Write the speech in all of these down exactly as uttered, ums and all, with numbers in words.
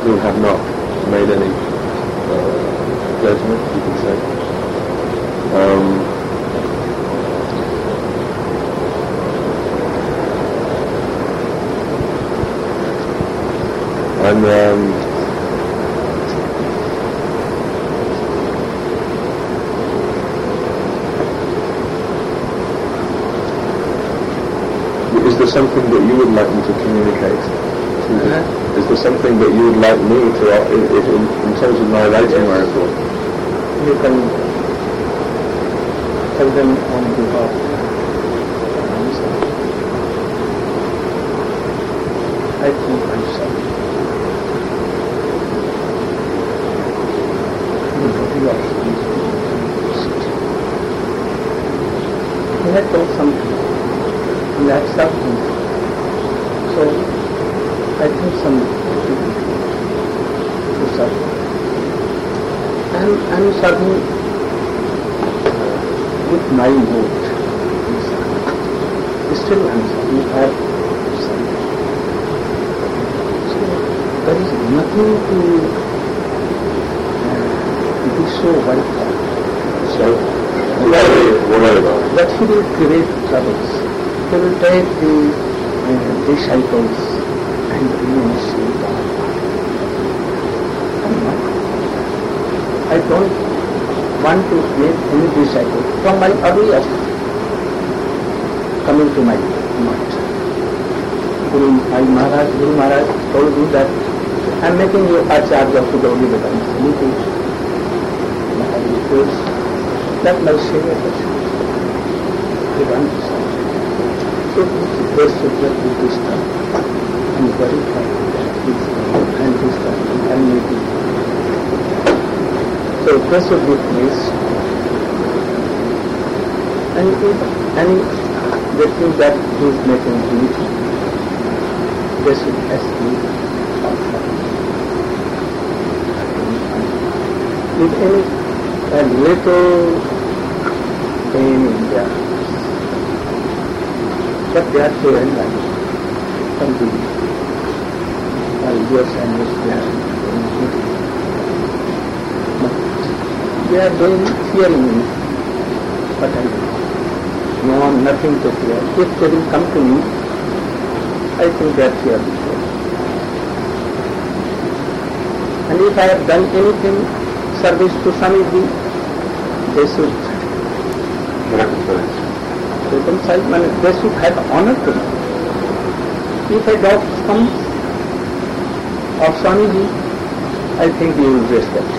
who have not made any uh, judgment, you could say. Um, and um, is there something that you would like me to communicate? Uh-huh. Is there something that you would like me to, if in, in terms of my writing my report? You can tell them on behalf. I think I'm sorry. He had told something. And that's something. So, I think some to serve. And I'm serving with my vote. Still I'm serving. I have to serve. So, there is nothing to uh, be so worried about. So, what are you worried about? That he will create troubles. He will take the uh, disciples and ministry down. I don't want to make any disciple from my earliest coming to my mind. Guru, my Maharaj, Guru Maharaj told me that I am making you a charge of the Gaudi Vedanta. You teach. But I refuse. That my Savior was. He wants. So they should get with this time. I'm very happy that this and this time and maybe. So they should be pleased. And if any they think that he is making duty, they should ask me also. If any a little pain in their hearts, but they are clear in life. Some do. Yes, I understand. They are doing fearing me, but I no one, nothing to fear. If they will come to me, I think they are fearing. And if I have done anything, service to Swamiji, they should recompense. Recompense, they should have honor to me. If I doubt some of Swamiji, I think he will respect.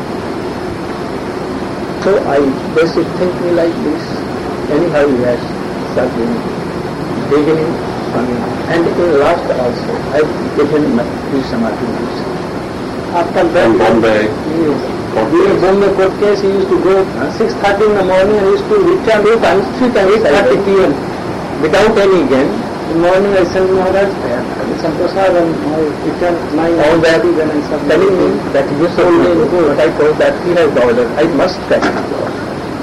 So I, they should think me like this. Anyhow he has serving, beginning, Swamiji, and in last also, I have given my Samadhi also. After that, in Bombay, yes. During Bombay court case, he used to go six thirty in the morning and he used to return eight times, three times, eight thirty p m without any gain. In the morning I sent Maharaj, I have some prasad and I returned nine, all that, and I started telling me that you told me to go, but I told that he has the order, I must catch the order.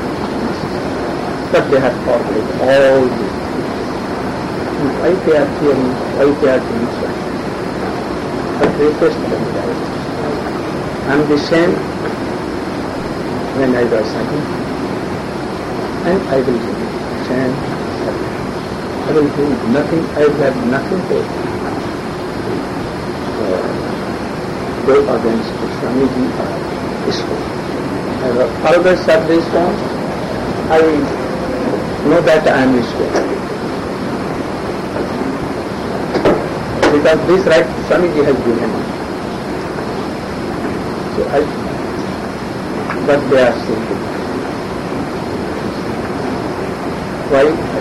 But they have forgotten all this. Why they are fearing, why they are doing so? But request them that I am the same when I was serving, and I will do the same serving. I will do nothing, I will have nothing to uh, go against Swamiji or ISKCON. I have always served ISKCON. I know that I am ISKCON. Because this right Swamiji has given me. So I, but they are still good. Why?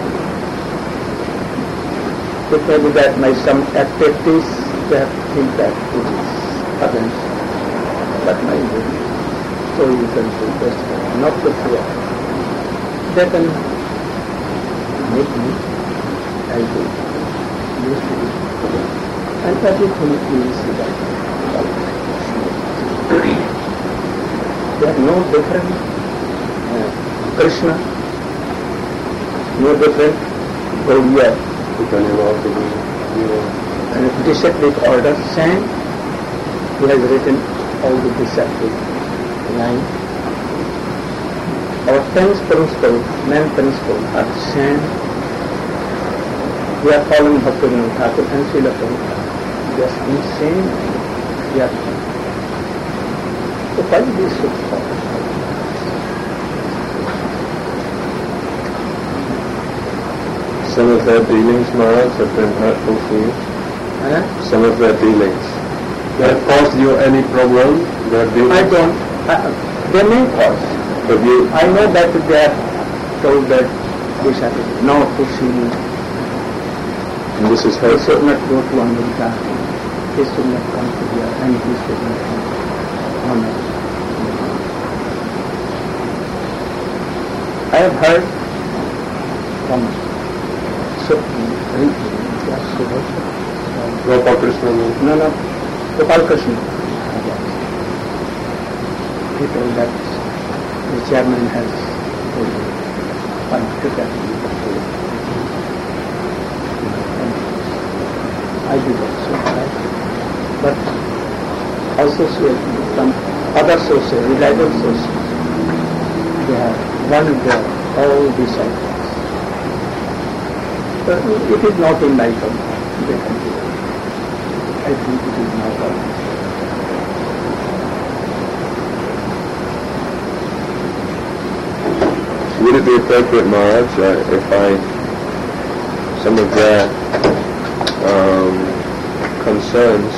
It may be that my some activities, they have to think that it is against, but my good. So you can do best, not to fear. They can make me, I do, used to do, and everything is that. They are no different uh, Krishna, no different Gaudiya, and disciplic order, same, he has written all the disciple line. Our tenth principle, main principle are the same. We are following Bhaktivinoda Thakur and Srila Prabhupada. Just in same, we are following. So why we should follow? Some of their dealings, Maharaj, have been hurtful for you? Huh? Some of their dealings. They have caused you any problem? Their dealings? I don't. Uh, they may cause. But you... I know that they are told that we shall not to see you. And this is He hurtful? should not go to America. He should not come to here. And he should not come to honor. I have heard from Supreme Gopal Krishna? No, no. Gopal Krishna. He told that the chairman has told him, "One cricket." I did also, right? But also from other sources, reliable sources, they have one of their all disciples. But it is not in my country. They can do it. I think it is not all. Would it be appropriate, Maharaj, uh, if I, some of their um, concerns,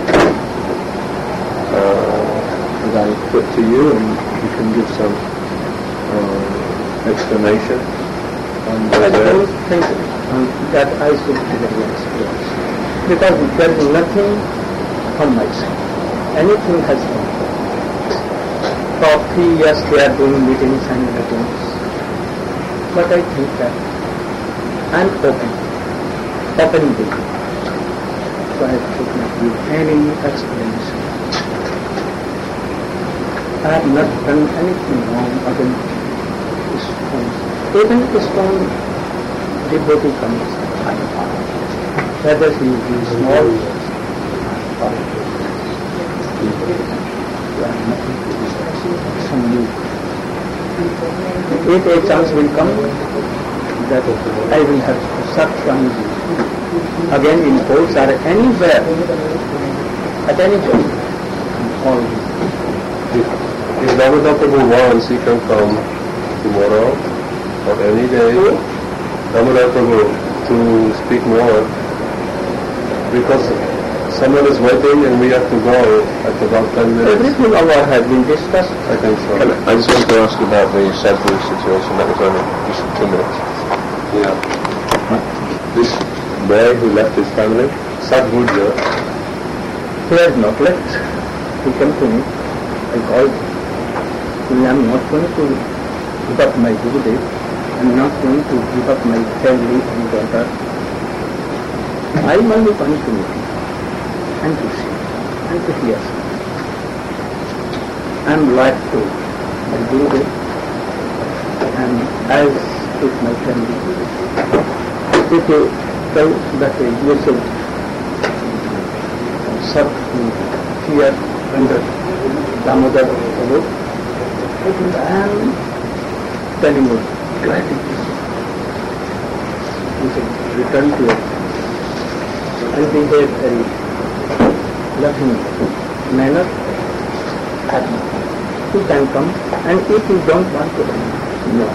uh, that I put to you, and you can give some uh, explanation? And I don't think um, that I should give any explanation. Because there is nothing from my side. Anything has come. For three years they are doing meetings and meetings. But I think that I am open. Open book. So I should not give any explanation. I have not done anything wrong against ISKCON. Even ISKCON devotee comes, I am whether he is small or some new. If a chance will come that I will have such one again in courts or anywhere, at any point, all. If Damodar Prabhu wants, he can come tomorrow or any day. Damodar Prabhu to speak more, because someone is waiting and we have to go at about ten minutes. Everything over has been discussed. I think so. I just want to ask about the Sadhguru situation. That was only just two minutes. Yeah. This boy who left his family, Sadhguru, He has not left. He came to me. I called. I am not going to give up my Gurudev. I am not going to give up my family and daughter. I am only going to meet him and to see and to hear. I am loyal to my Gurudev and as with my family. If you tell that you should serve here under Damodar Prabhu, I am telling you gratitude. You should return to it and behave very loving manner. You can come, and if you don't want to come, no.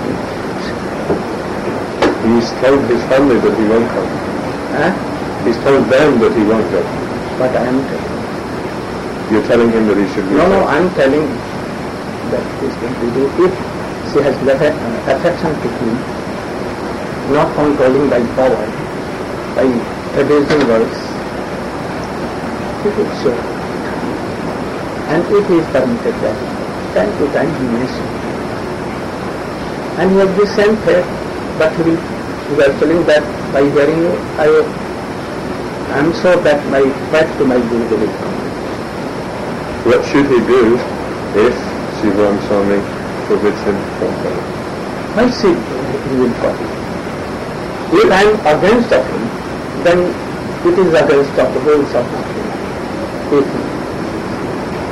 he's told his family that he won't come. Huh? He's told them that he won't come. But I am telling. You're telling him that he should No, no, return. I am telling that he is going to do. If she has left affection to him, not controlling by power, by abusing words, he should show. And if he is permitted that, time to time he may show. And he has the same faith, but he will, he was telling that by hearing you, I am sure that my back to my Guru will come. What should he do if Shivam Swami forbids him from coming? Why should he will come? If I am against of him, then it is against of the rules of him. If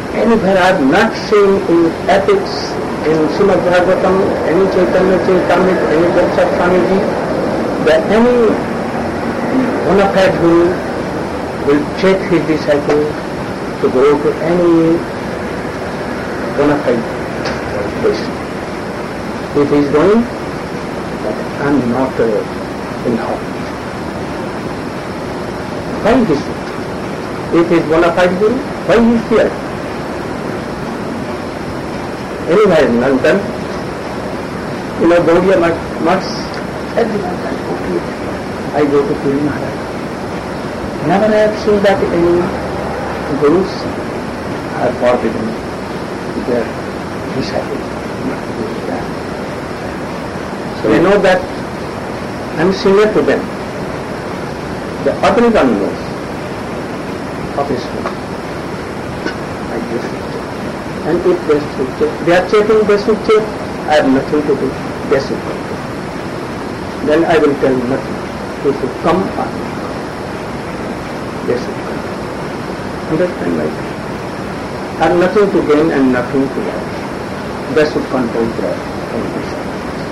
Anywhere I have not seen in epics, in Srimad Bhagavatam, any Chaitanya Charitamrita, any books of Swamiji, that any bona fide guru will check his disciple to go to any bona fide place. If he is going, I am not uh, in hall. Why he should? If he is bona fide guru, why he is here? Anywhere in London, you know, Gaudiya Maths, everyone can go to it. I go to Puri Maharaj. Never I have seen that any gurus are forbidden their disciples not to do that. So I know that I am similar to them. The other one knows of his faith. I just and if they should check, they are checking, they should check, I have nothing to do, they should come. Then I will tell nothing. They should come or not. They should come. Understand my point? I have nothing to gain and nothing to lose. They should control their condition.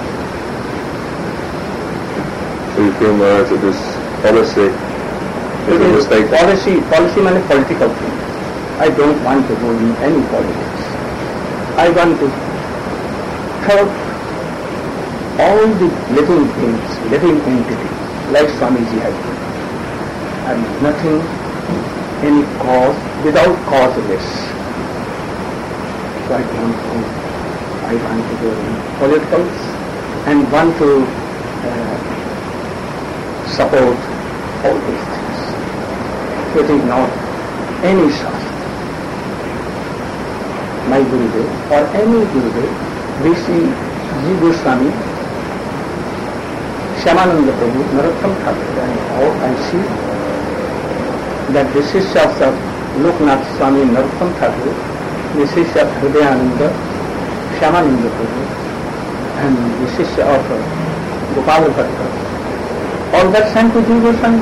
So you feel Maharaj that this policy is a mistake? Policy, policy means political thing. I don't want to go in any politics. I want to help all the living things, living entities, like Swamiji has done. And nothing, any cause, without causeless. So I don't go. I want to go in politicals and want to uh, support all these things. It is not any Shastra. My Gurudev or any Gurudev, we see Ji Goswami, Shyamananda Prabhu, Narottam Thakur, and all I see that the Sishyas of Loknath Swami Narottam Thakur, the Sisya of Hridayananda, Shyamananda Prabhu, and the Sisya of Gopal Bhatta, all that sent to Ji Goswami.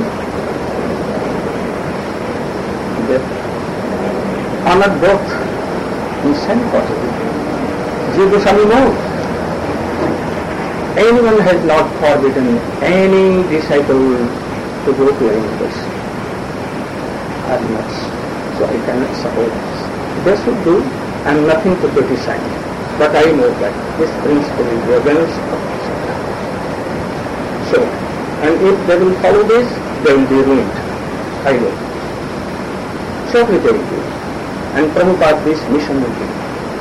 They honored both. He sent possibly. Ji Goswami knows. Anyone has not forbidden any disciple to go to any place. Or not. So I cannot support this. They should do and nothing to criticize. But I know that this principle is the against of Siddha. So, and if they will follow this, they will be ruined. I know. Surely they will do. And Prabhupada, this mission will be.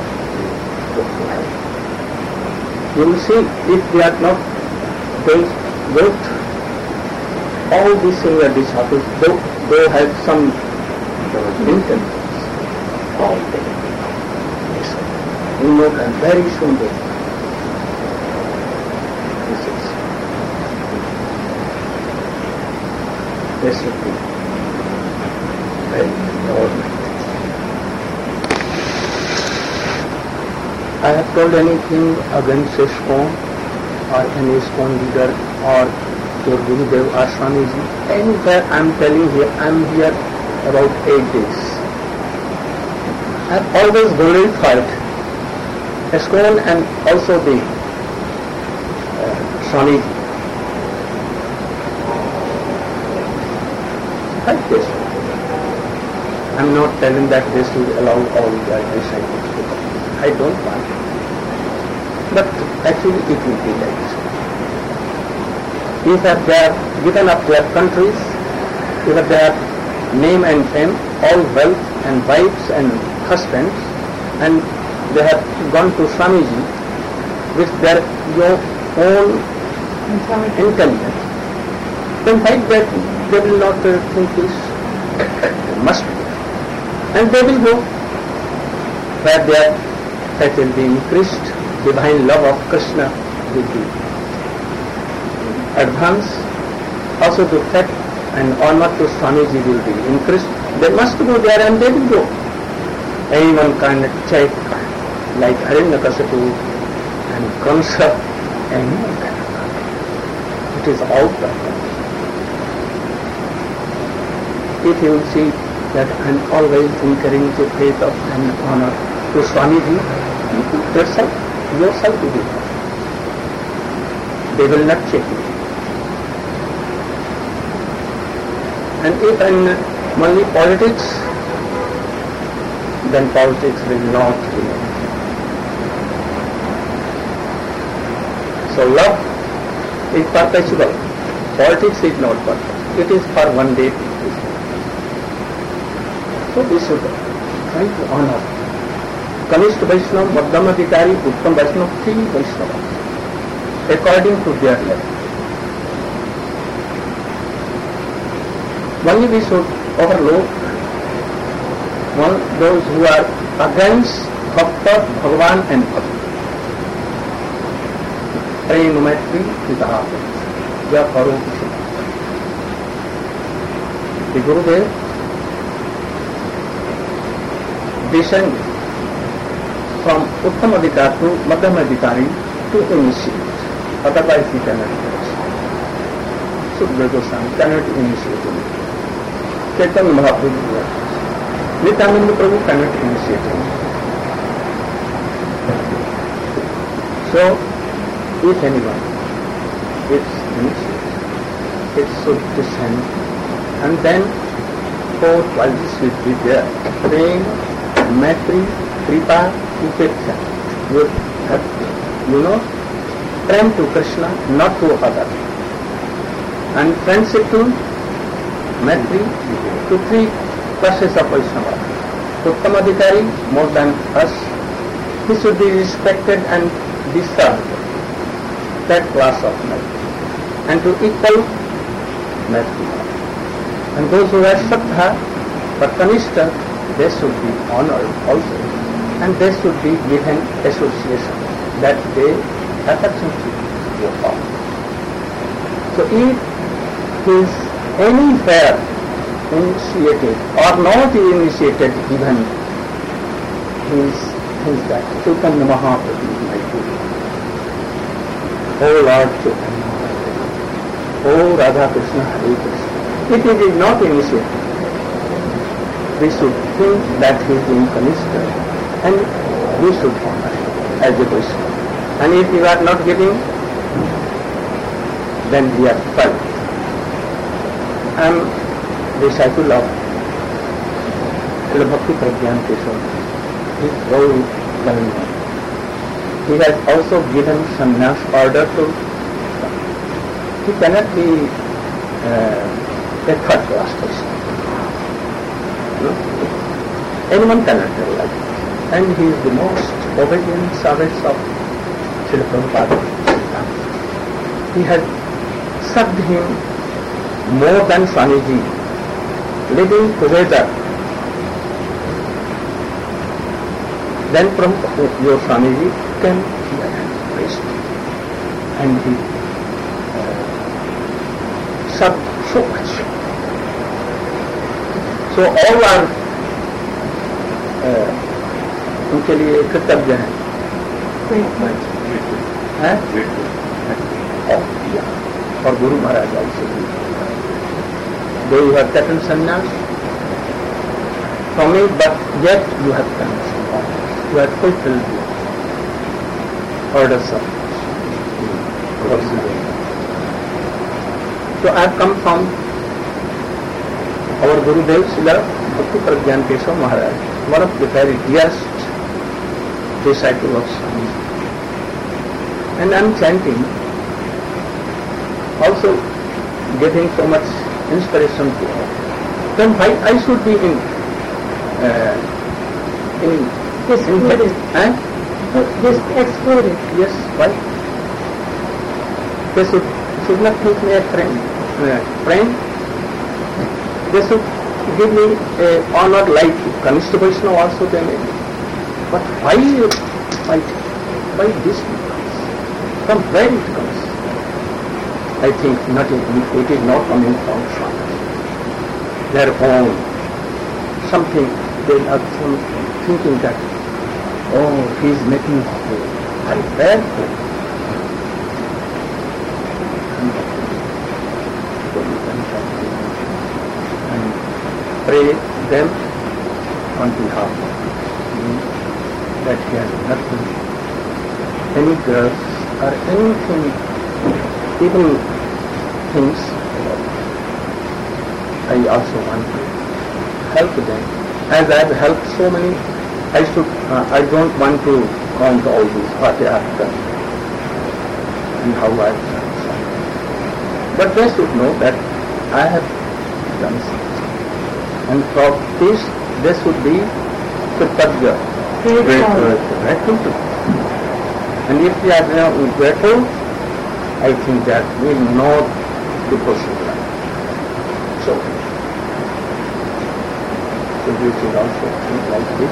You will see, if they are not built, built all these senior disciples, though they have some intentions, all they you know that very soon they this is this should be very ordinary. I have told anything against ISKCON or any ISKCON leader or your Gurudev or Swamiji. Anywhere I am telling here, I am here about eight days. I have always glorified ISKCON and also the uh, Swamiji. Like this. I am not telling that they should allow all their disciples to come. I don't want it. But actually it will be like this. If they have given up their countries, if they have name and fame, all wealth and wives and husbands, and they have gone to Swamiji with their your own intelligence, then why that they will not uh, think this? They must be. And they will go where their that will be increased, divine love of Krishna will be advanced, also the fact and honor to Swamiji will be increased. They must go there and they will go. Anyone can check like Hiranyakasipu and Kamsa, anyone can. It is out of them. If you see that I am always incurring the faith of and honor to Swamiji, yourself, yourself to do. They will not check you. And if in only politics, then politics will not remain. So love is perpetual. Politics is not perfect. It is for one day. So we should try to honor Kanishta Vaishnava, Madhyama Adhikari, Uttam Vaishnava, three Vaishnavas, according to their level. Only we should overlook one, those who are against Bhakta, Bhagavan and Bhakti. Prema Maitri Pitaha, Ya Karo Kishu. The Gurudev descend from Uttam Adhikari to Madhyama Adhikari to initiate. Otherwise he cannot do it. Sukadeva Goswami cannot initiate him. Chaitanya Mahaprabhu, Nityananda Prabhu cannot initiate him. So, if anyone is initiated, it should descend, and then four qualities should be there. Prema, Maitri, Kripa, Upeksha. You have, you know, prem to Krishna, not to others. And friendship to Maitri, to three classes of Vaishnava. Uttam Adhikari, more than us, he should be respected and deserved. That class of Maitri. And to equal Maitri. And those who have Shraddha, but Kanishta, they should be honored also, and they should be given association that they affectionately go on. So if he is anywhere initiated or not initiated, even he is things that Chaitanya Mahaprabhu is my Guru. Oh Lord Chaitanya Mahaprabhu, oh Radha Krishna Hare Krishna. If he is not initiated, we should think that he is doing Kanishta, and we should honor him as a Vaishnava. And if we are not giving, then we are failed. I am disciple of Bhakti Pragyan Keshava. He is very well known. He has also given sannyas order to. He cannot be uh, a third class person. No? Anyone cannot tell like that. And he is the most obedient servant of Srila Prabhupada. He has served him more than Swamiji, living together. Then from your Swamiji came here and praised him. And he uh, served so much. So all are uh, उनके लिए कृतज्ञ हैं। और Guru Maharaj also though you have taken sannyas from me, but yet you have done sannyas. You have fulfilled the orders of So I have come from our Gurudev Srila Bhakti Pragyan Keshava Maharaj, one of the very dearest disciple of Swami. And I am chanting, also getting so much inspiration to all. Then why I should be in uh, in this in excluded. eh? This excluded. Yes, why? They should should not think me a friend. Uh, friend. They should give me a honor like Kanishta Vaishnava also they may. But why, why, why this comes? From where it comes? I think not it, it is not coming from Swami. Their own something they are some thinking that oh he is making very bad thing. And pray them on behalf of me that he has nothing, any girls or anything, even things. I also want to help them. As I have helped so many, I should, uh, I don't want to count all these, what I have done and how I have done something. But they should know that I have done something. And for this, they should be kritagya, Grateful. grateful to. And if they are not grateful, I think that will not be possible. So, so we should also think like this.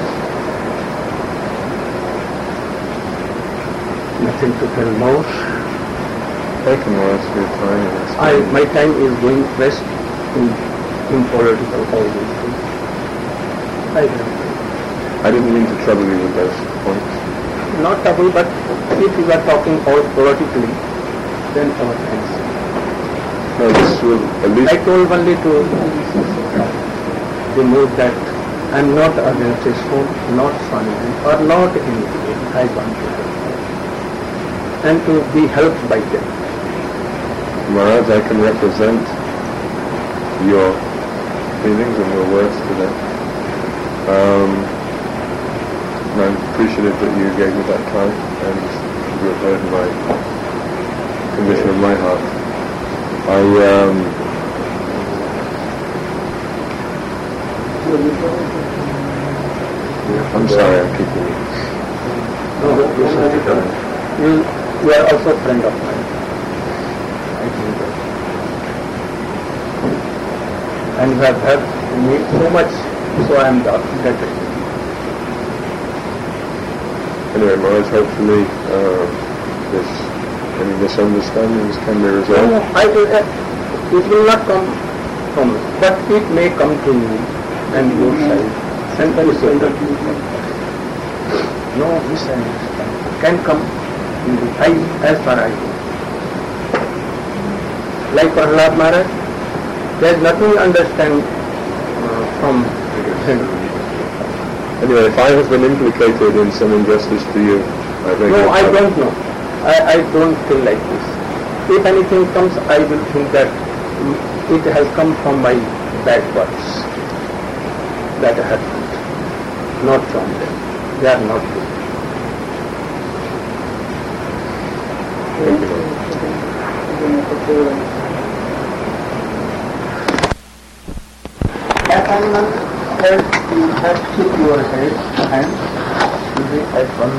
Nothing to tell more. Thank you, Maharaj, for your time. I, my time is going west in, in political all these things. I don't know. I didn't mean to trouble you with those points. Not trouble, but if you are talking all politically, then our thanks. No, this will at least... I told only to remove that I am not against his home, not Swami, or not anything. I want to help them. And to be helped by them. Maharaj, I can represent your feelings and your words to them. Um, and I'm appreciative that you gave me that time and you have heard my condition of my heart. I, um, I'm sorry, I'm keeping you. No, you, you are also a friend of mine. I think that. And you have helped me so much, so I am indebted. Anyway, Maharaj, hopefully uh, this, any misunderstandings can be resolved. No, I will, uh, it will not come from me, but it may come to you and your side. And then you say that no misunderstanding can come in the I, as far as I know. Like Prahlad Maharaj, there is nothing to understand uh, from him. Anyway, if I have been implicated in some injustice to you, I beg No, your I pardon. don't know. I, I don't feel like this. If anything comes, I will think that it has come from my bad words that I have done, not from them. They are not good. Thank you, Maharaj. At one head, you have to keep your head and you be at one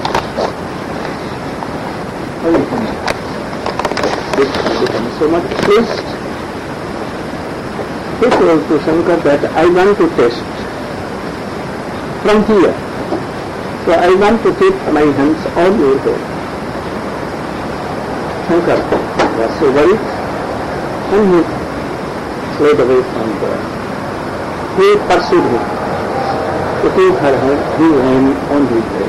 position. This becomes so much pleased. He told to Shankar that I want to test from here. So I want to keep my hands on your head. Shankar was so worried and he fled away from there. He pursued him. To take her hand, he ran on his way.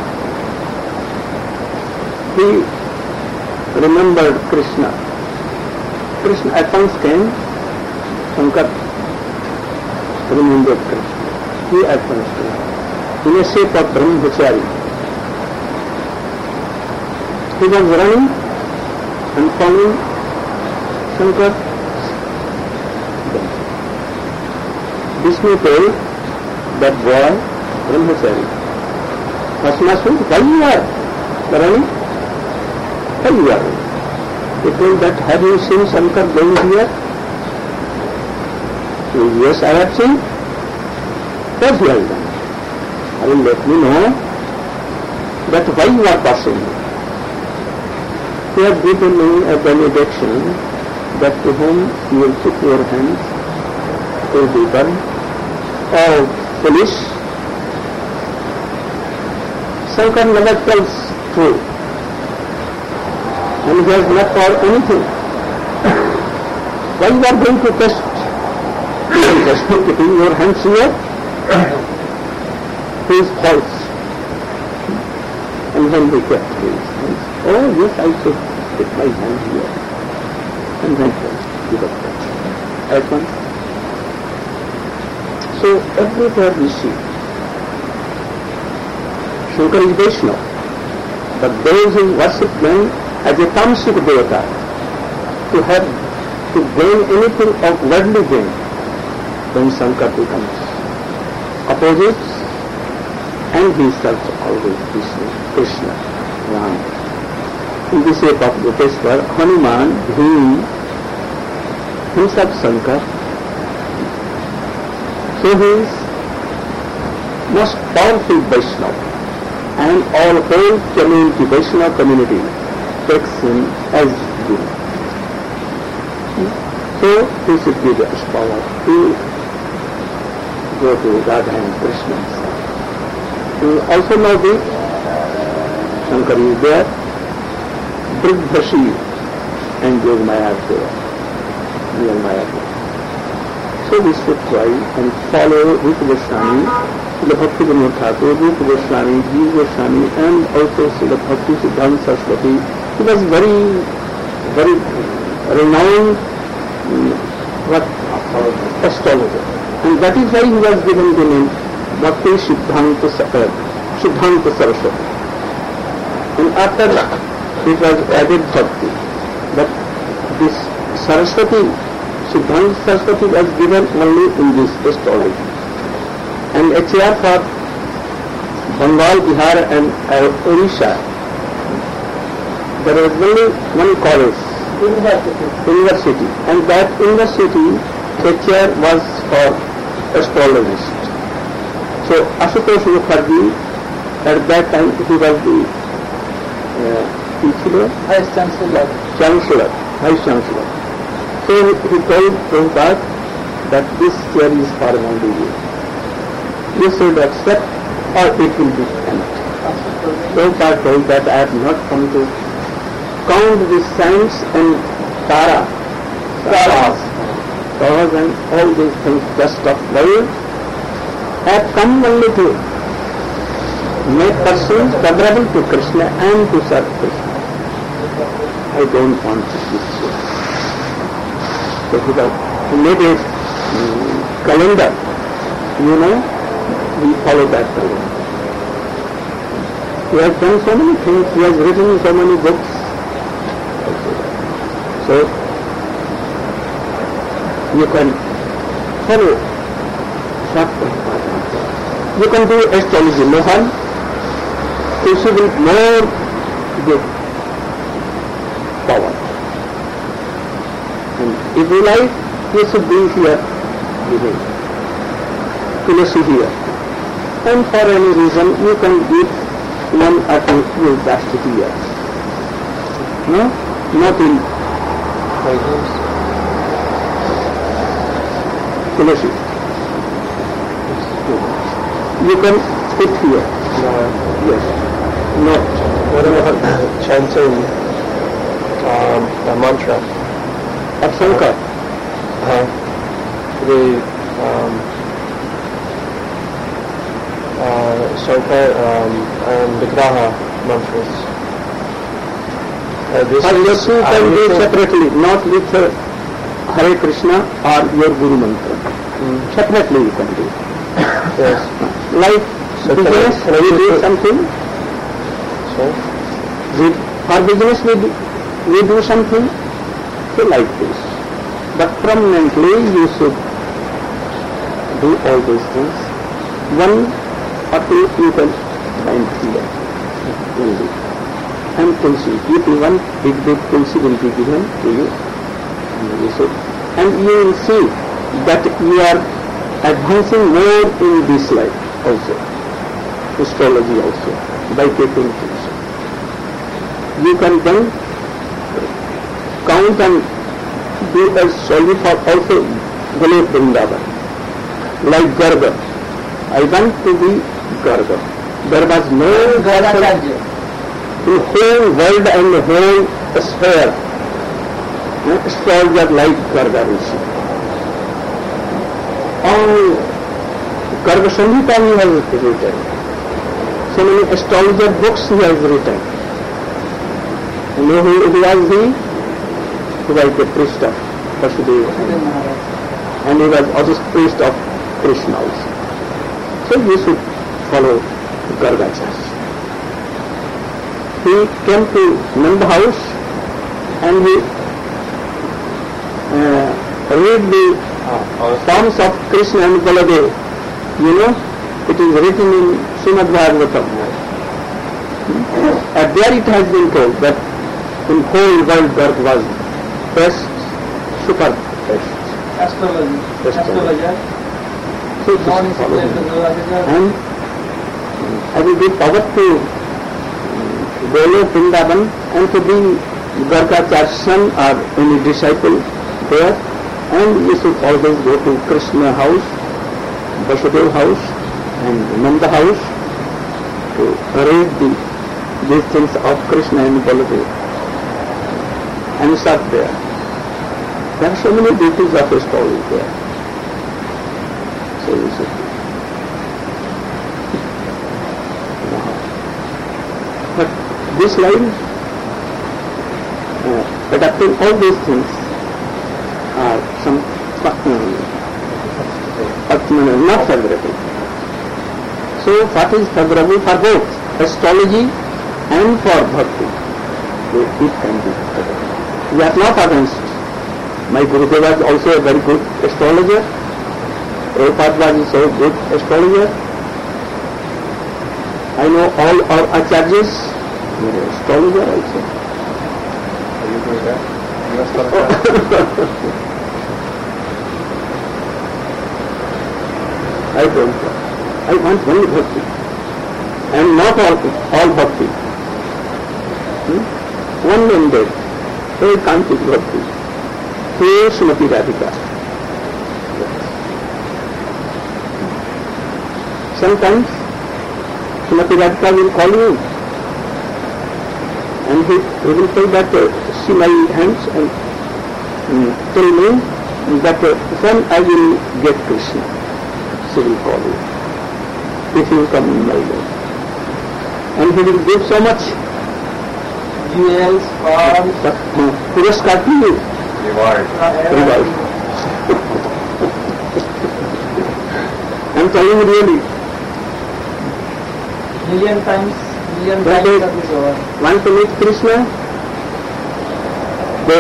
He remembered Krishna. Krishna at once came. Shankar remembered Krishna. He at once came. In a shape of Brahmachari. He was running and following Shankar. Vishnu told that boy, Brahmachari, Asmasu, why you are running? Why you are running? He told that, have you seen Shankar going here? So, yes, I have seen. What he has done? I will let me know that why you are passing. He has given me a benediction that to whom you will put your hands will be burned or foolish. Shankar never tells truth. And he has not taught anything. Why you are going to test? Just putting your hands here. He is false. And when we kept his hands, oh yes, I should put my hand here. And then give up that. At once. So So everywhere we see Shankar is Vaishnava, but those who worship them as a tamasic devata, to have to gain anything of worldly gain, then Shankar becomes opposites, and he serves always Krishna, Krishna, Ram. In the shape of Gopeshwar, Hanuman, Bhim, himself Shankar. So he is most powerful Vaishnava, and all whole community, Vaishnava community, takes him as Guru. So he should be the power to go to Radha and Krishna. You also know the Shankar is there, Brigdashi and Yogamaya are there, Yogamaya are there. So we should try and follow Rupa Goswami, Srila Bhaktivinoda Thakur, Rupa Goswami, Jiva Goswami, and also Srila Bhakti Siddhanta Saraswati. He was very, very renowned um, what, astrologer. And that is why he was given the name Bhakti Siddhanta Saraswati. And after that, it was added Bhakti. But this Saraswati, Siddhanta Saraswati was given only in this astrology. And H R for Bengal, Bihar and uh, Orissa, there was only one college, university. university. And that university, H R was for astrologist. So Ashutosh Mukherjee, at that time he was the uh, teacher, Vice Chancellor, Chancellor, Vice Chancellor. So he told Prabhupada that this chair is for only you. You should accept or it will be empty. Prabhupada told that I have not come to count the signs and tara, taras, stars and all these things just of life. I have come only to make persons favorable to Krishna and to serve Krishna. I don't want this chair. So he made a um, calendar, you know, we follow that calendar. He has done so many things, he has written so many books. So, you can follow what you can do astrology, Mohan, to see with more good power. And if you like, you should be here, giving philosophy here. And for any reason, you can give one or two your last years. No? Not in philosophy. You can sit here. No. Yes. No. What about chanting um, a mantra? Of Shankar. Uh, the um, uh, Shankar um, and Vigraha mantras. Uh, this Or yes, you I can do think- separately, not with uh, Hare Krishna or your Guru Mantra. Mm. Separately you can do. Yes. Like So can I- business, can I we just do do- something. So, We, for business we do, we do something. So like this. But permanently you should do all these things. One or two you can find here. Only. And Tulsi. If you want, big big Tulsi will be given to you. And you should. And you will see that you are advancing more in this life also. Astrology also. By taking Tulsi. You can then count and do a study for also Golok Vrindavan. Like Garga. I want to be Garga. There was no person in whole world and the whole sphere. No astrologer like Garga Rishi. All Garga Samhita he has written. So many astrologer books he has written. You know who it was he? He was the priest of Vasudeva. And he was also priest of Krishna also. So you should follow Gargacharya. He came to Nanda house and he uh, read the forms of Krishna and Baladeva. You know, it is written in Srimad Bhagavatam. And there it has been told that in whole world Garg was best, super best. Astrology. Astrologer. So this is following. And having the power to go to Vrindavan and to be Gargacharya's son or any disciple there, and you should always go to Krishna house, Vasudeva house and Nanda house to read the, these things of Krishna and Baladeva and start there. There are so many duties of astrology there. So you should. But this line, uh, adapting all these things are some uh, not favorable. So what is favorable for both astrology and for bhakti? It can be favorable. We are not against. My Gurudeva is also a very good astrologer. Prabhupada was also a good astrologer. I know all our acharyas, they are astrologer also. Are you doing that? You astrologer? I don't know. I want only bhakti. And not all, all bhakti. Hmm? One ended. Ekantik bhakti. He Srimati Radhika. Sometimes Srimati Radhika will call you and he, he will say that uh, see my hands and um, tell me that uh, when I will get Krishna, she will call you if you come in my way. And he will give so much jewels, farms, Puraskar to you. Reward. Reward. I am telling you really. million times, million When times they that is over. want to meet Krishna, they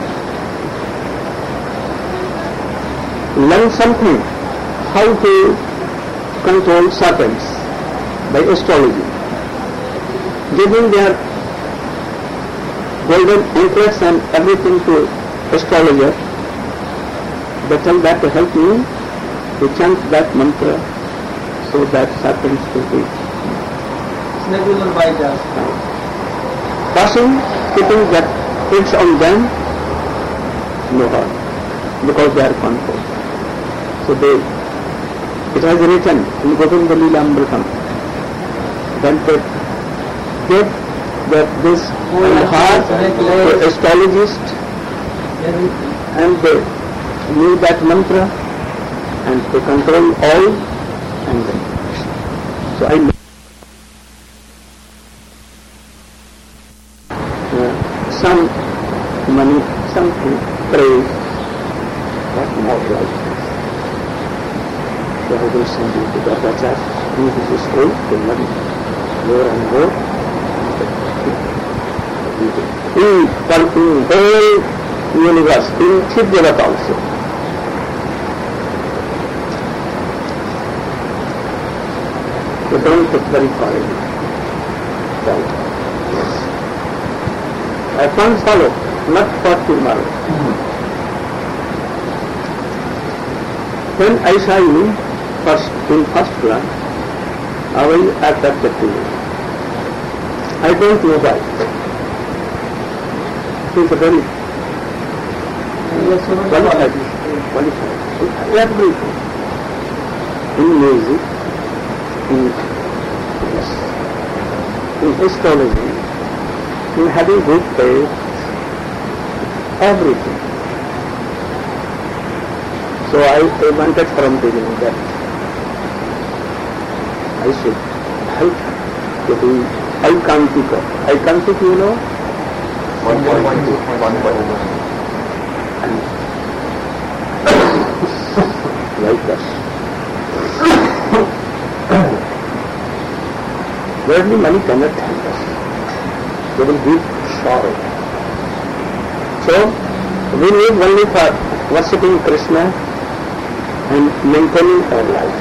learn something, how to control serpents by astrology, giving their golden anklets and everything to astrologer. They tell that to help me to chant that mantra so that serpents will be Snake will not bite us. passing, putting that eggs on them, no harm, because they are controlled. So they, it has written in Govinda Leela Amritam that they gave that this heart to astrologist and they knew that mantra and they control all and then. So I uh, some money, something, praise, what more like this. So I will send you to Gargacharya in his school to learn more and more. In, in whole universe, in Chief Jagat also. So don't look very far away. I can't follow, not for tomorrow. When I saw you first in first class, I was attracted to you. I don't know why. He is a very qualified, qualified. Everything. In music, in, yes, in astrology, in having good faith, everything. So I, I wanted from beginning that I should help to be Aikantika. Aikantika, you know? One point two. One point two. And like us. Worldly money cannot help us. They will give sorrow. So, we live only for worshipping Krishna and maintaining our life.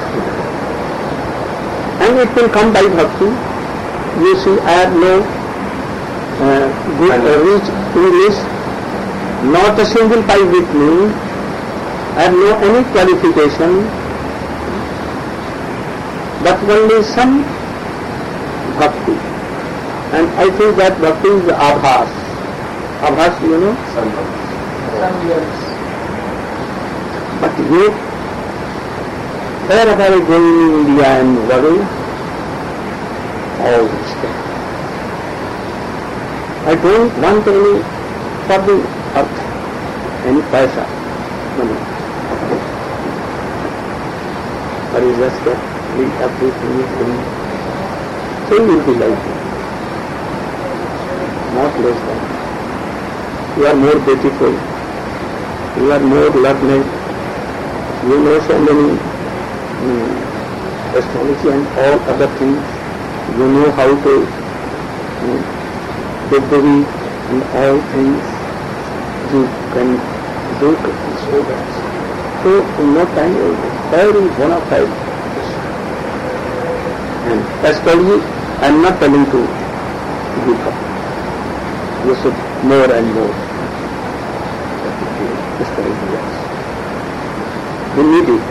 And it will come by bhakti. You see, I have no uh, good uh, rich English, not a single pipe with me. I have no any qualification, but only some bhakti. And I think that bhakti is abhas. Abhas, you know? Some years. But you, wherever I go in India and worry, all this thing. I don't want any for the earth, any paisa, money. But it's just that we everything is doing. So you will be like that. Not less than. You are more beautiful. You are more learned. You know so many um, astrology and all other things. You know how to um, do the and all things. You can do so that. So in no time you will be very bona fide. And astrology, I am not telling to give up. You should more and more. Astrology, yes. We need it.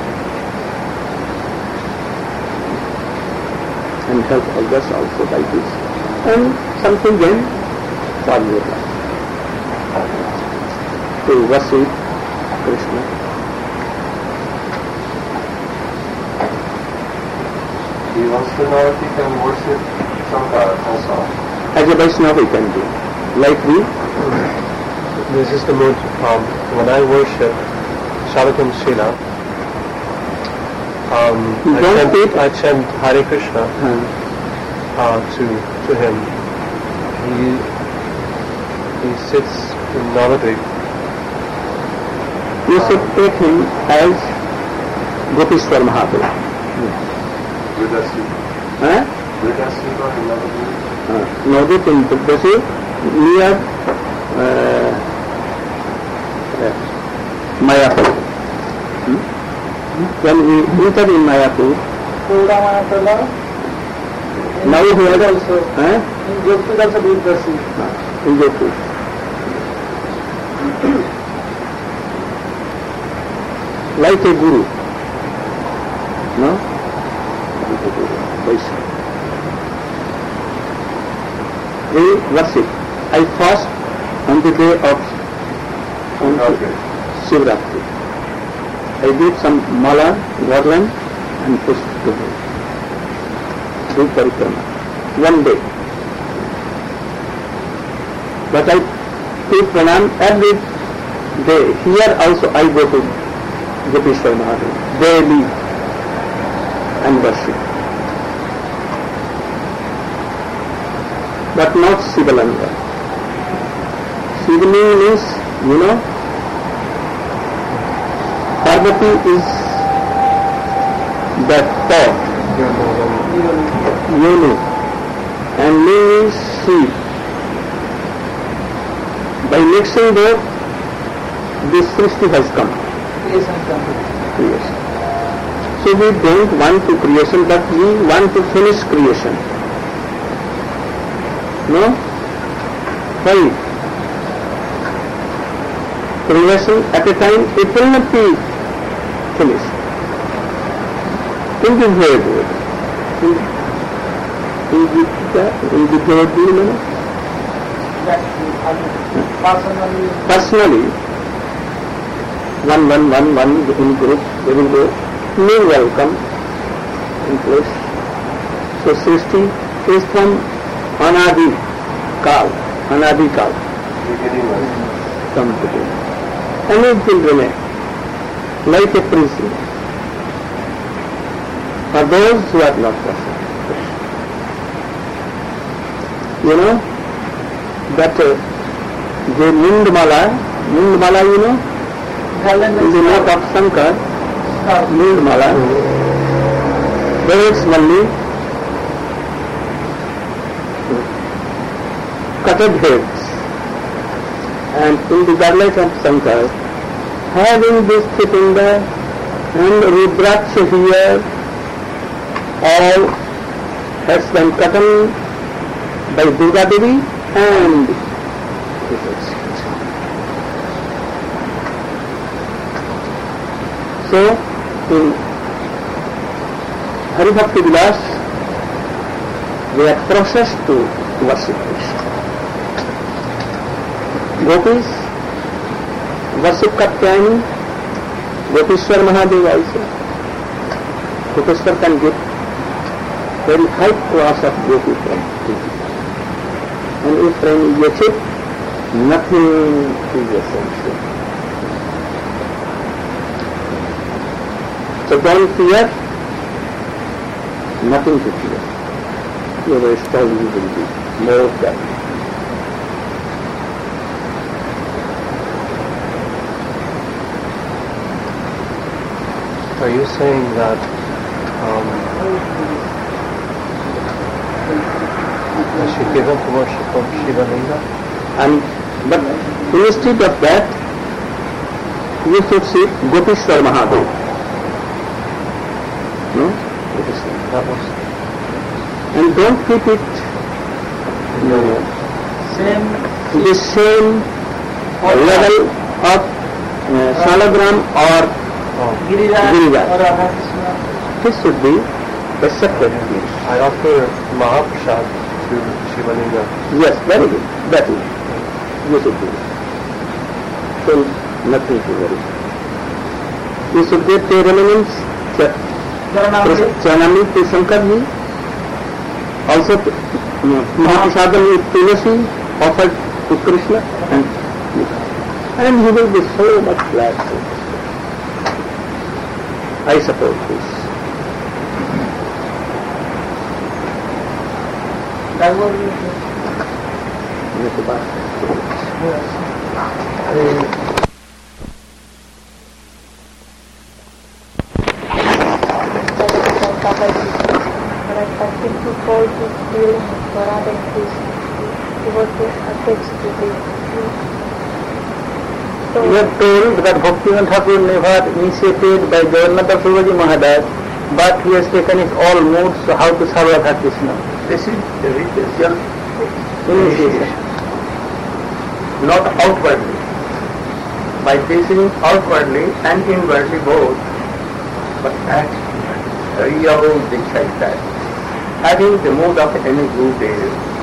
And help others also by this. And something then for your life. To worship Krishna. He wants to know if he can worship Shankar also. As a Vaishnava we can do. Like we, This is the mood. Um, when I worship Shalakam Shila, um, You I, don't chant, speak? I chant Hare Krishna uh, uh, to to him. He he sits in Navadvip. you should take him as Gopishwar Mahaprabhu. Huh? Uh, Navadvip in Buddhasi, near uh, uh, Mayapur. Hmm? When we enter in Mayapur, now he has also. huh? In Jodhpur also we Dasi. Uh, in Jodhpur. Like a guru. No? Like a guru. Vaishnava. We worship. I fast on the day of on Okay. Shivratri. I give some mala, garland and push to him. Do parikrama. One day. But I do pranam every day. Here also I go to Gopishwar Mahadev daily and worship. But not Shivalanga. Shivaling means, you know, Parvati is the top, Yonu, and Ling is Shiv. By mixing both, this Srishti has come. Creation company. Creation. So we don't want to creation, but we want to finish creation. No? Why? Creation at a time, it will not be finished. In the way good. In the in the way do you know? That I mean, personally, Personally, one, one, one, one in group, they will go, new welcome in place. So Srishti is from Anadi Kal, Anadi Kal, Beginning was from beginning. And it will remain like a prison for those who are not present. You know, that uh, the Mundmala, Mundmala you know, in the note of Shankar, Mundmala, there is only cutted heads, and in the garland of Shankar, having this Tripinda and Rudraksha here, all has been cut by Durga Devi and so in Hari Bhakti Vilas, we are processed to worship Krishna. Gopis worship Katyayani, Gopishwar Mahadev also. Gopishwar can give very high class of Gopi from Krishna. And if friend is achieved, nothing is essential. So don't fear, nothing to fear. Your strong you will be more than. Are you saying that um, I should give up worship of Shiva Linga? And but instead of that, you should see Gopishwar Mahadev. No? That was And don't keep it no. Same. the same level of uh, Salagram or Oh, Giriraj Giriraj. or Radhakrishna. this should be a separate thing. I offer Mahaprasad to Shiva Linga. Yes, very good. That is. You should do it. So nothing to worry. You should get the remnants. Dharanamri. Chanamri to Shankarji. Also Mahaprasadam with Tulasi offered to Krishna. And, and he will be so much glad. I support this. That was Yes, about yes. But I started to call his feeling for other Krishna. He was attached to this. So, we have told that Bhaktivinoda Thakur never initiated by Jagannath Prabhuji Maharaj, but he has taken his all moods, so how to serve Radha Krishna. This is the real Initiation. not outwardly. By facing outwardly and inwardly both, but at real Diksha is that. Having the mood of any good day.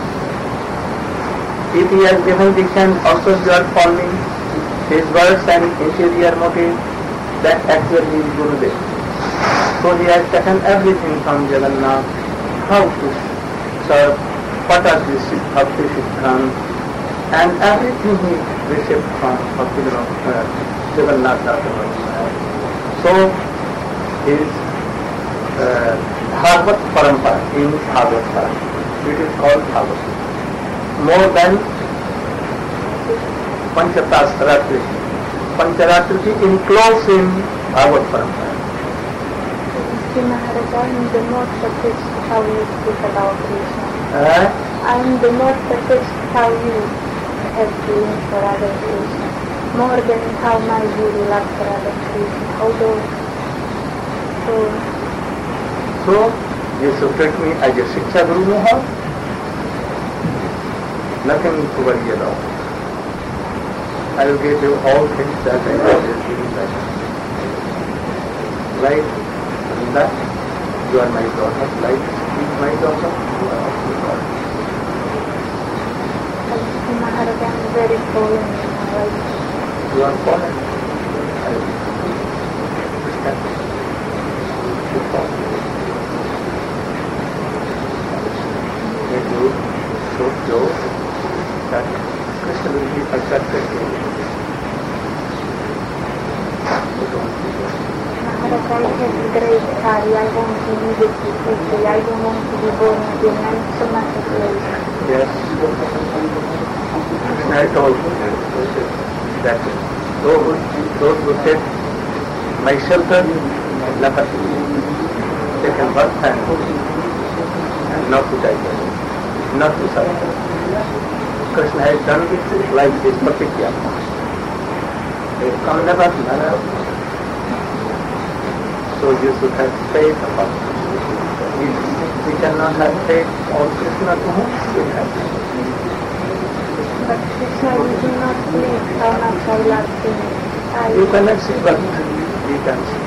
If he has given Diksha and also you are following his words and interior motive, that actually is Gurudev. So he has taken everything from Jagannath, how to serve, what are the Bhakti Siddhant, and everything he received from Bhaktivinoda uh, Jagannath Thakur. So his uh, Bhagavad Parampara, in Bhagavad Parampara, it is called Bhagavad. More than Panchatasratri. Pancharatri enclosed in Bhagavad Parampara. Sri Maharaj, I am the most attached to how you speak about Krishna. Uh, I am the most attached to how you have feeling for other Krishna. More than how my Guru loves for other Krishna. Although, so, so you should take me as a Shiksha Guru Maha. Nothing to worry about. I will give you all things that I have given back. Like that, you are my daughter. Like she is my daughter, you are also daughter. Sri Maharaj, I am very fallen in my life. You are fallen. I will respect you. You fall. May you show your that Krishna will be accepted to you. Maharaj, I have great carry. I want to live it quickly. I don't want to be born again. I am so much afraid. Yes. I told you that those, those who said, my shelter, nothing. They can work and not to die, not to suffer. Krishna has done this like this particular. They come never learn. So you should have faith upon it. If we cannot have faith on Krishna, to whom we have faith? But Krishna, we do not believe how much I love him. I You cannot see, but we can see.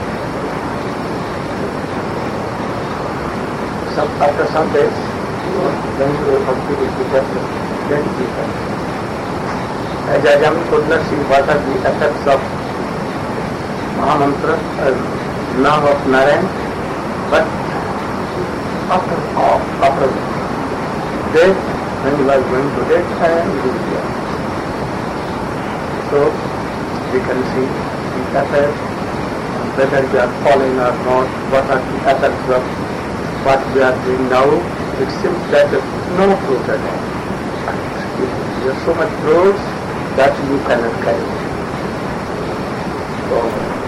Some, after some days, when you have to be together, then we can see. As Ajami could not see what are the effects of Mahamantra, uh, name of Narayan, but after all, after death, when he was going to death, and he was here. So, we can see the effects, whether we are falling or not, what are the effects of what we are doing now. It seems that there is no fruit at all. There is so much fruits that you cannot carry. So,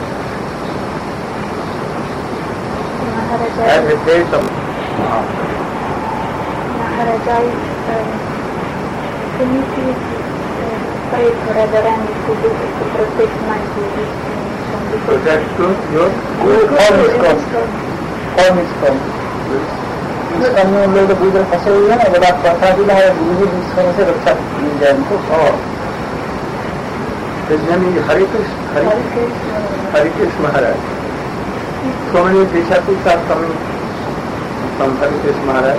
Maharaja, as a day of Maharaja, um, can you please uh, pray for Radharani to, do, to protect my Buddhist from the protect to your All is come. All is come. इस समय हम लोग तो इधर फंसे हुए हैं ना, अगर आप पता भी ना है गुरु इस समय से रक्षा मिल जाए उनको। और his name is Hare Krishna, Hare, Hare Krishna Maharaj. So many disciples are coming from Hare Krishna Maharaj.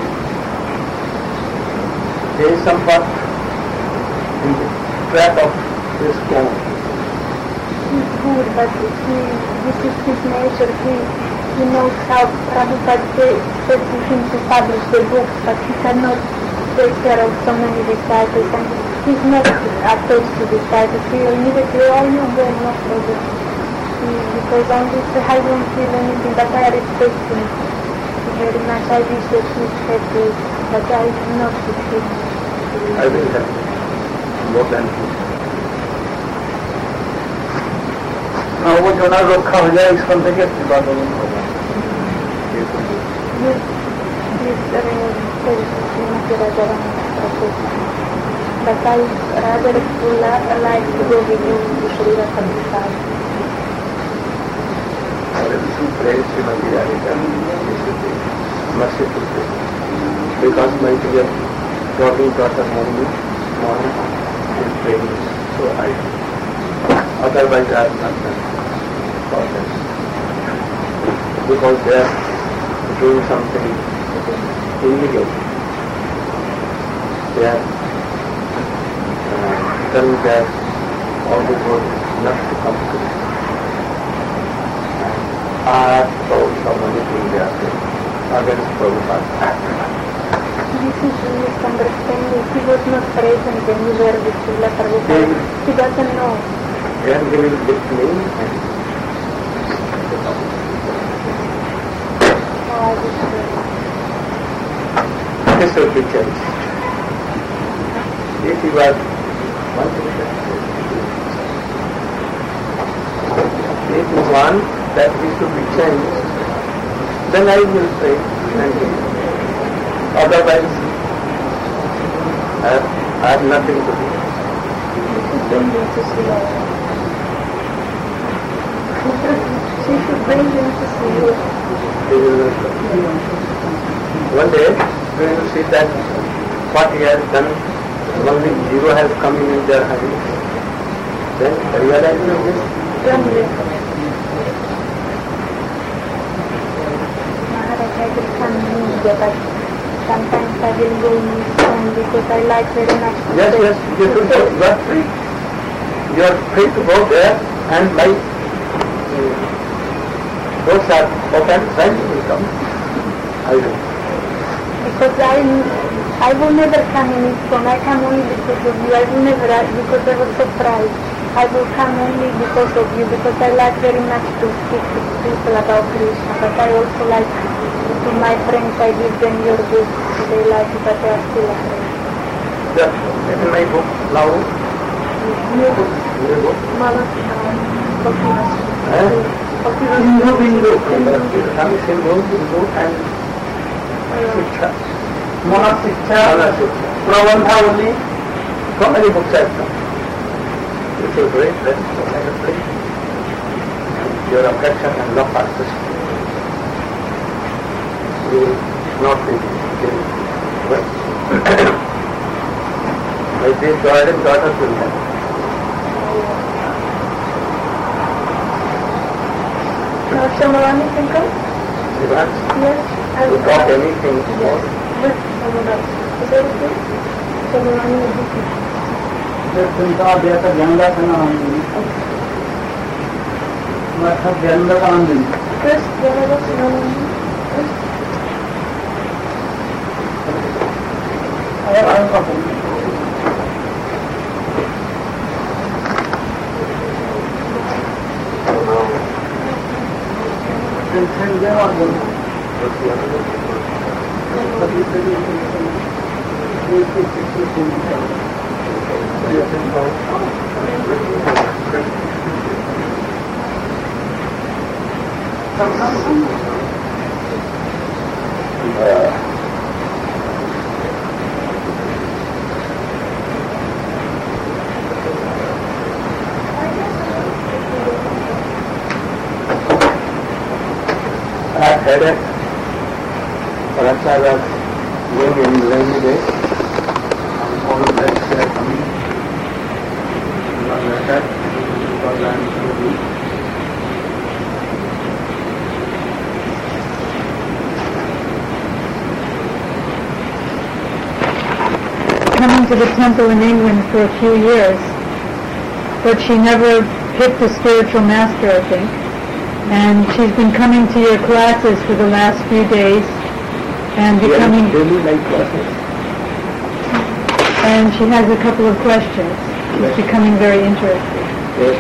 They is somewhat in the trap of this form. He's good, but he, this is his nature. He, he knows how Prabhupada said to him to publish the books, but he cannot take care of so many disciples, and he's not attached to disciples. He immediately, oh, you go, no problem. He, because on this, I don't feel anything, but I respect him very much. I wish that he's happy, but I not with him. I will help you more than you. हाँ वो जो ना रखा हो जाए इस बंदे के बाद में होगा। Yes, yes, Srimati Radharani, but I rather would like to go with you to Sri Radha. If you pray Srimati Radhika, you should be merciful to me. Because my dear daughter, daughter Moni, Moni is praying, so I do. Otherwise I have not done for them. Because they are doing something illegal. They are uh, telling that all the world not to come to me. I told someone to they are doing against Prabhupada. This is a misunderstanding. He was not present when you were with Srila Prabhupada. He doesn't know. And he will get me and Oh, I wish you. this will be changed. If he was one thing if you want that he should be changed, then I will pray and give. Otherwise, I have, I have nothing to do. You should bring him to see you. She should bring him to see you. He will not come. One day, when you see that what he has done, only zero has come in their hands, then realize this. Maharaj, I will come in India, but sometimes I will go in home because I like very much to Yes, stay. yes, you should go. You are free. You are free to go there, and my uh, doors are open, then you will come. I will. Because I, I will never come in ISKCON. I come only because of you. I will never, because I was surprised. I will come only because of you, because I like very much to speak to people about Krishna, but I also like to my friends, I give them your book. They like it, but they are still afraid. The, in my book now, New book. new book, Mala, um, Bhaktivas. eh? Bhaktivas. Hindu, Hindu, Hindu, Hindu, Hindu, and Shiksha. Mana Shiksha, Prabandhavali, So many books have come. You should read them silently. Your objection and love are such. You will not be killed. Like these guardian daughters will have. Now, Shamarani can come? Yes. Yes. I To will talk come. anything more. Yes, Shamarani. Is that okay? Shamarani will be here. तुमका अभ्यास ज्ञानदा करना आनंद मैं सब ज्ञानदा का आनंद First, Janada Shamarani. और और का बोल टेंशन दे और बोल I had a Raja was going in rainy days. All the letters are coming. One letter because I am so weak. Coming to the temple in England for a few years, but she never hit the spiritual master, I think. And she's been coming to your classes for the last few days and becoming... Really like classes. And she has a couple of questions. She's Yes. becoming very interested. Yes.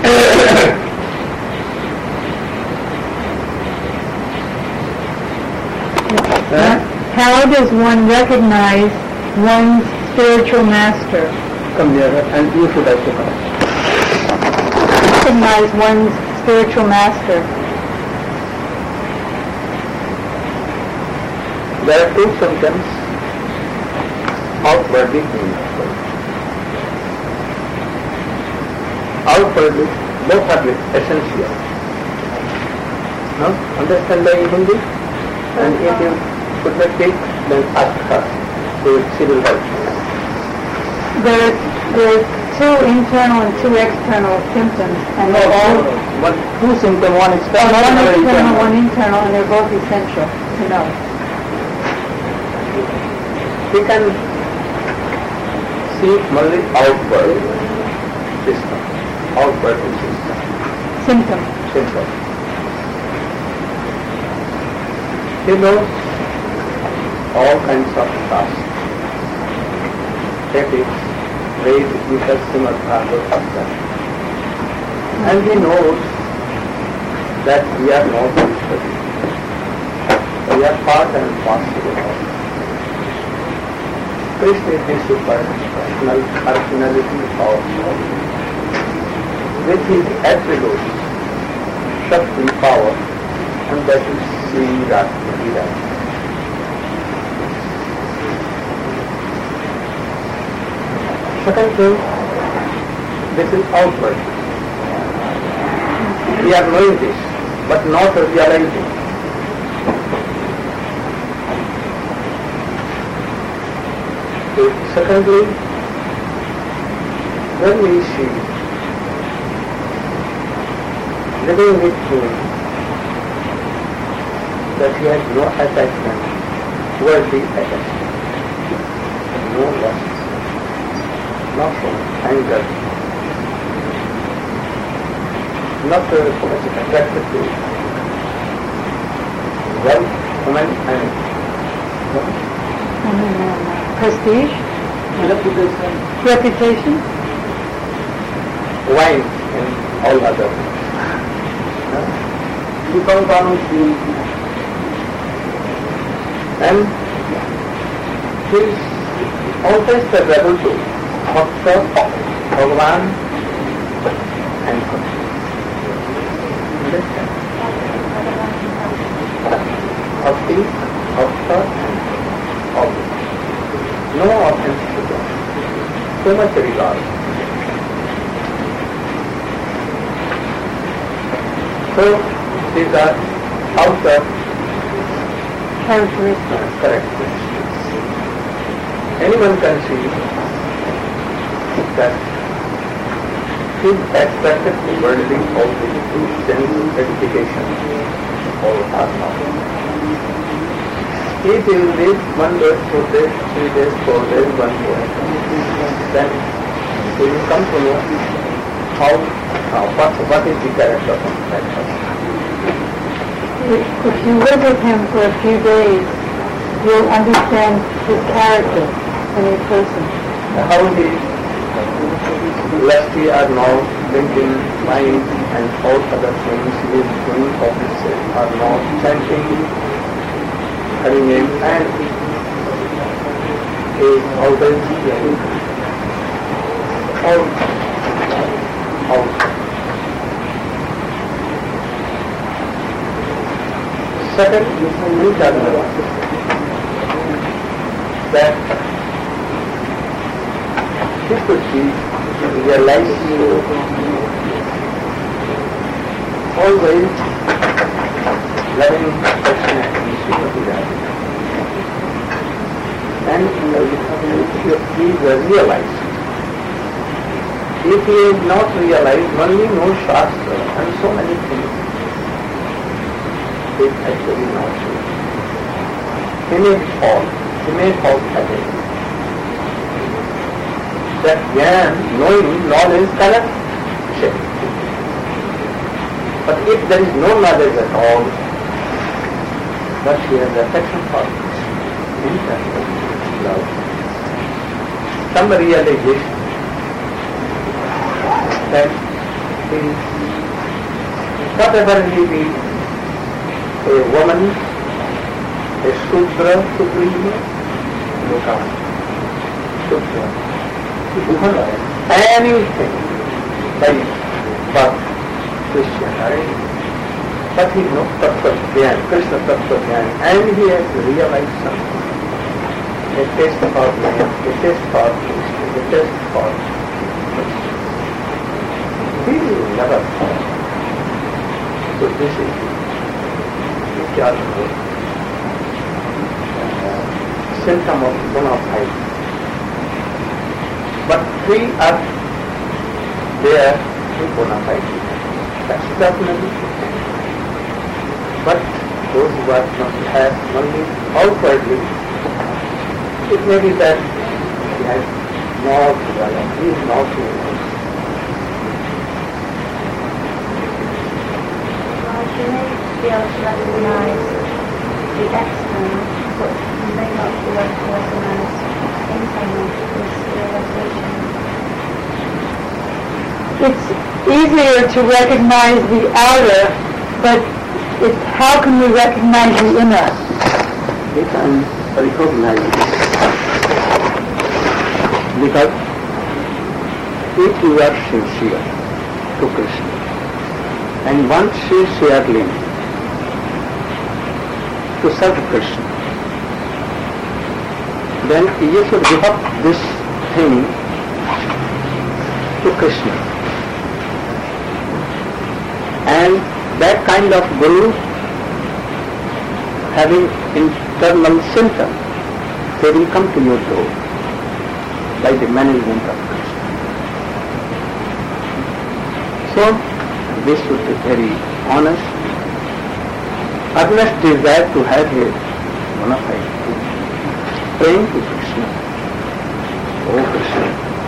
Uh, How does one recognize one's spiritual master? Come here and you should also come. Recognize one's spiritual master. There are two symptoms outwardly meaningful. Outwardly, both are essential. No? Understand the Hindi? And if you could not take, then ask her. She will help you. There are, there are two internal and two external symptoms, and they're all One, two symptoms, one one external, another external, internal. one internal, and they're both essential to know. We can see only outward system, outward system, Symptom. symptom. He knows all kinds of tasks. That is, Ved, Gita, Srimad Bhagavad, Bhagavad. And he knows that we are not Ishwari. We are part and parcel of all. Krishna is the super-personal personality of all. With his attributes, Shakti, power, and that is Sri Ratma. Second thing, this is outward. We are knowing this, but not realizing. So, secondly, when we see living with him, that he has no attachment, worldly attachment, no lust, not anger, not uh, attracted to wealth, women, and Prestige, reputation reputation, wine, and all other. विकल्प अनुशील And he is always able to observe Bhagavan and Krishna. Understand? Bhakti, Bhakta, and all. No offense to them. so much regard. So these are outer Characteristics. characteristics. Anyone can see that his expected worldly also through sense edification or karma. He will live one day, two days, three days, four days, one day. Then he will come to know how, uh, what, what is the character of that person. If you live with him for a few days, you'll understand his character and his person. How the lusty are now thinking, mind and all other things he is doing offices are now chanting, having aim, and he is always hearing out, out. Second, we can know that he could be realized always loving affection and sympathy. And if he is realized, if he is not realized, only knows Shastra and so many things, is actually not true. He may fall, he may fall again. That jnana, knowing, knowledge cannot check. But if there is no knowledge at all, but he has affection for internal love, some realization that he, whatever he be, a woman, a Shudra, Supreme, Loka, Shudra, anything, like birth, Christian, but he knows Tattva Jnana, Krishna Tattva Jnana, and he has realized something. A taste for man, a taste for Krishna, a taste for Krishna. He will never fall. So this is symptom of bona fide. But three are there in bona fide. That's definitely true. But those who are not have only outwardly, it may be that he has not developed, he is not developed. Be able to recognize the external, but you may not be able to recognize internal, this realization. It's easier to recognize the outer, but it's how can we recognize the inner? We can recognize it. Because if you are sincere to Krishna, and one sincerely to serve Krishna, then you should give up this thing to Krishna. And that kind of guru having internal symptom, they will come to your door by the management of Krishna. So this should be very honest, earnest desire to have a bona fide praying to Krishna. Oh Krishna,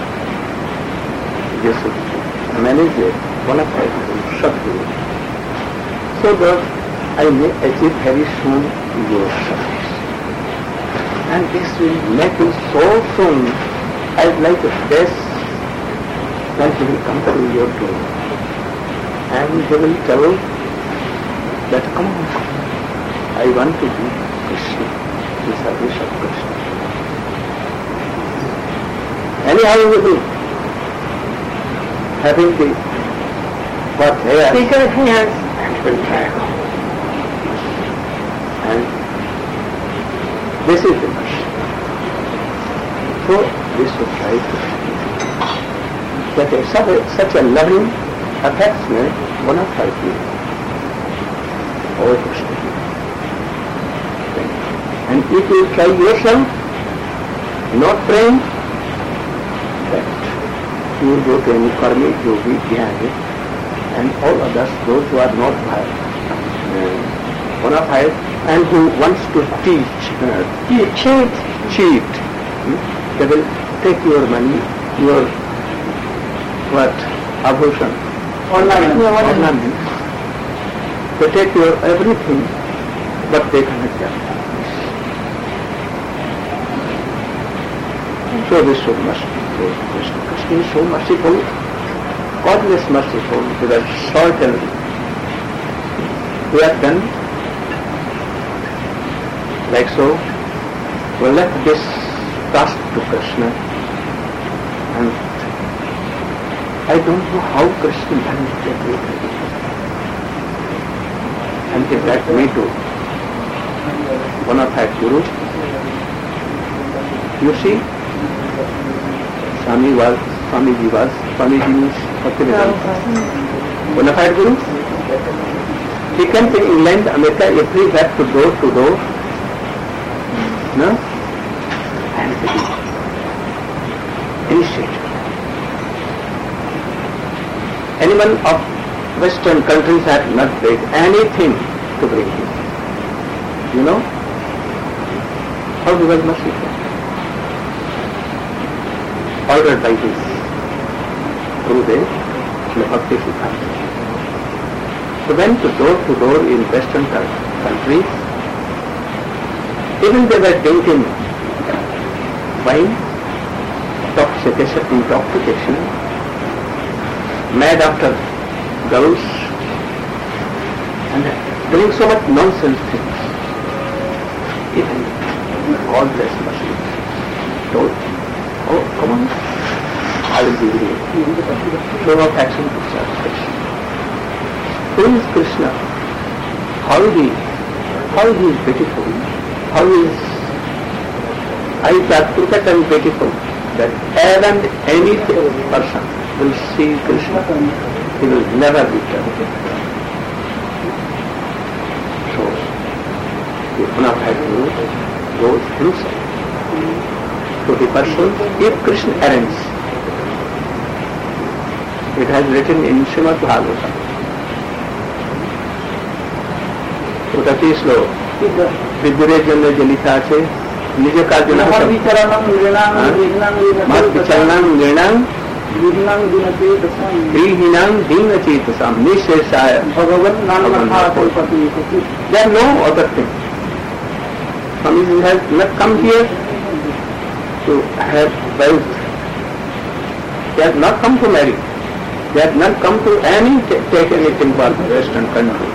you should manage a bona fide Sadguru, so that I may achieve very soon your service. And this will make you so soon, as like a death, when he will come to your door. And he will tell that, come on, I want to be Krishna, the service of Krishna. Anyhow you will, having the what hair, Bigger hands. and will try. And this is the mission. So we should try to that is such a, such a loving, affectionate, bona fide oh Krishna. And if you try yourself not praying, that you will go to any karmi, yogi, jnani, and all others, those who are not uh, bona fide and who wants to teach, uh, Cheat. cheat, hmm? They will take your money, your what, abhushan, Ornament. Yeah, what- ornament. They take your everything, but they cannot get it. So we should merciful. Krishna. Krishna is so merciful, godless merciful, because certainly we have done like so. We left this task to Krishna, and I don't know how Krishna managed everything. And he brought me to one of our Guru. You see, Swami was, Swamiji was, Swamiji means Bhaktivedanta. Bona fide Guru. He came to England, America, everywhere to door to door. No? And he initiated. Anyone of Western countries had not paid anything to bring him. You know? How he was merciful. Ordered by his Gurudev, Srila Bhakti Siddhanta. So went to door to door in Western countries. Even they were drinking wine, intoxication, intoxication, mad after girls, and doing so much nonsense things. Even all this mercy told, oh, come on, I will be with you. Flow of action to serve Krishna. Who is Krishna? How he, how he is beautiful, how his eyes are crooked and beautiful, that even any person will see Krishna, he will never be tempted. So, the bona fide Guru goes himself to the person if Krishna arranges. It has written in Srimad Bhagavatam. ওটা কি শ্লোক বিদ্যুরের জন্য যে লেখা আছে নিজে কাজ জন্য বিচারণাং নৃণাং গৃহীনাং দীনচেতসাম নিঃশেষায় Bhagavan Nanamahakolpati. There are no other thing. Swamiji has not come here to have wealth. They have not come to marry. They have not come to any take anything for the Western country.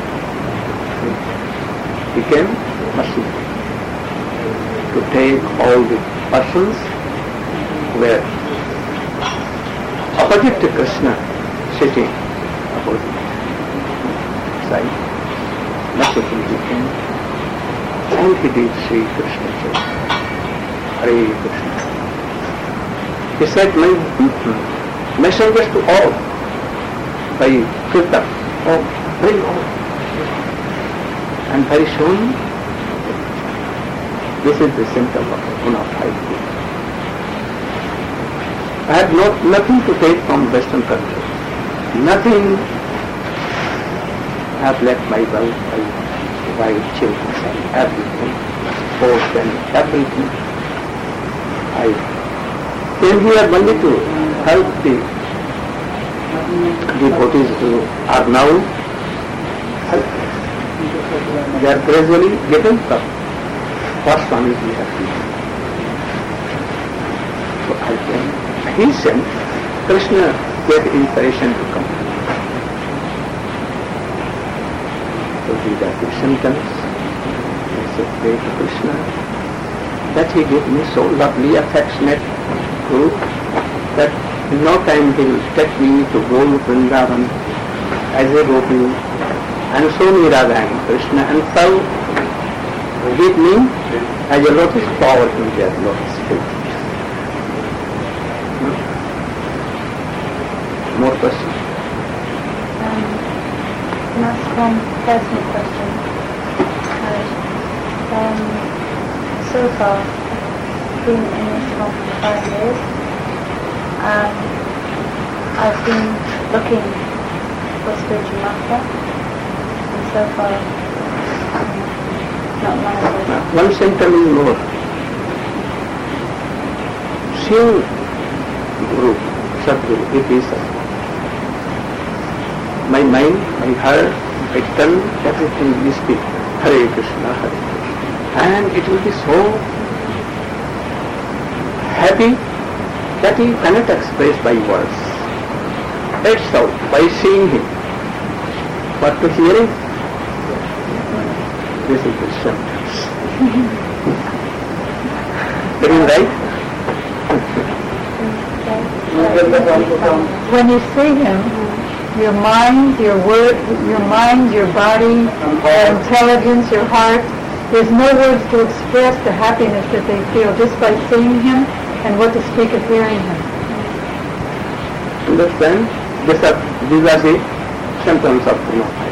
He came merciful to take all the persons who were opposite to Krishna, sitting opposite side. Mercifully he came and he did Sri Krishna Chaitra. Hare Krishna. He said, my messengers to all, by Kirtan, all, bring all. And very soon, this is the symptom of bona fide Guru. I had not, nothing to take from Western culture. Nothing. I have left my wife, my wife, children, and everything, post and everything. I came here only to help the devotees who are now help. They are gradually getting up. What Swamiji has given. So I came. He sent, Krishna gave inspiration to come. So these are the symptoms. I said, pray to Krishna that he gave me so lovely, affectionate group that in no time he will take me to go to Vrindavan as a gopi and show me Radha and Krishna and serve with me as a lotus flower in their lotus feet. more questions? Um, can I ask one personal question? Uh, um, so far, I've been in Islam for five years. Um, I've been looking for spiritual master, and so far, um, not knowing Now, one sentence more. Seeing Guru, Sadguru, it is my mind, my heart, my tongue, everything will speak Hare Krishna, Hare Krishna. And it will be so happy that he cannot express by words. It's out by seeing him. But to hearing, this is the sentence. That is right? When you see him, your mind, your word, your mind, your body, your intelligence, your heart, there's no words to express the happiness that they feel just by seeing him and what to speak of hearing him. Understand? These are, these are the symptoms of Brahma.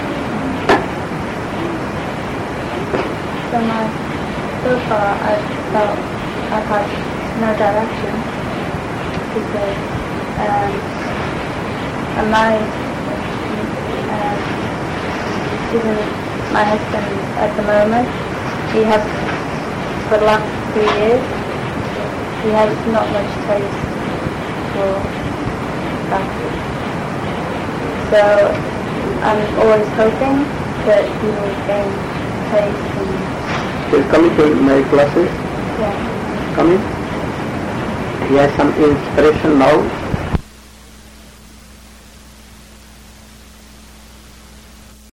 So my, so far I've felt I've had no direction because um, I'm married um, even my husband at the moment. He has for the last three years. He has not much taste for practice. So I'm always hoping that he will gain taste and He's coming to my classes, yeah. coming. He has some inspiration now.